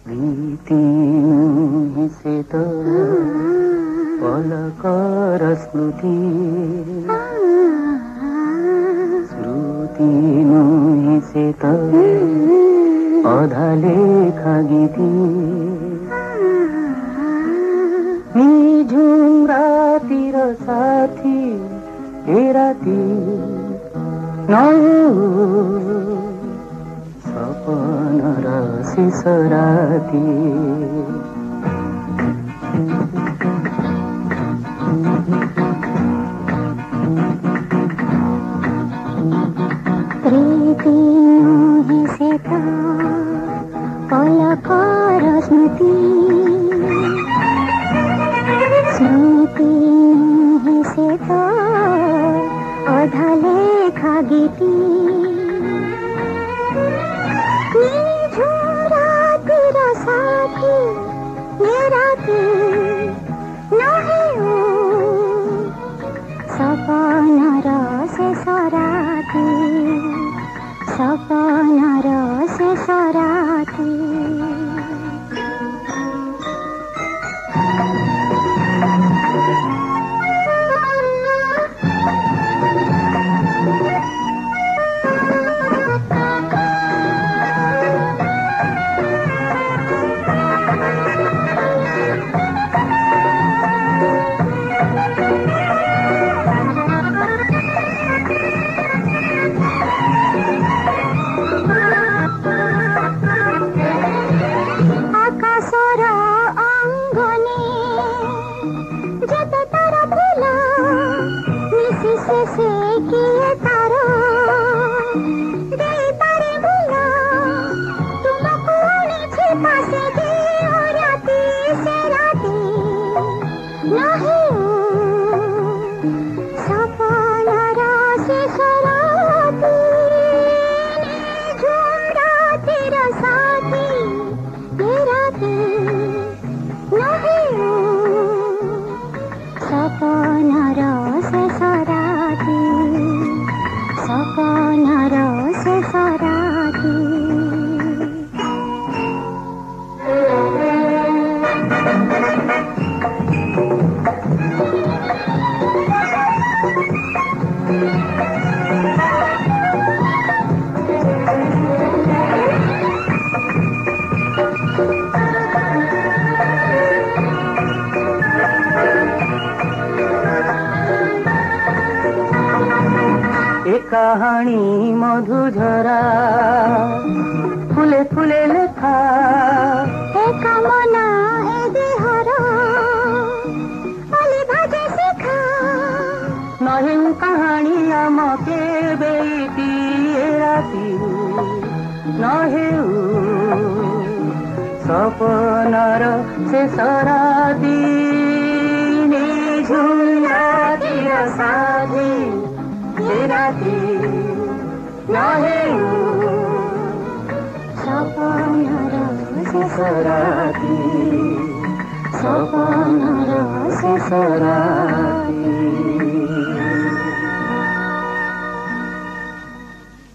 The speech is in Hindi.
प्रीति से तो पलकर स्मृति श्रुति से तो अधा लेखा गीति निझुम रातिर साथी ए राती सपन र सिसराती प्रीति से तो पलकर स्मृति स्मृति से तो अधा लेखा गीति निझुम साथी मेरा नहीं सपन रस सराती सपन रस सराती से किए तारो दे तारे भूला तुमको नीचे पासे दे और राती से राती नहीं सपन रस सराती झूठा तेरा साथी ये राती नहीं सपन रस सराती सपन रस सराती कहानी मधुझरा फुले फुले लेखा हे कामना हे देहर अली भाजे शिखा नहीं कहानी आमके बेटी राती नहीं सपनर से सराती निझुम साधी राती नहीं सपन रस सराती सपन रस सराती।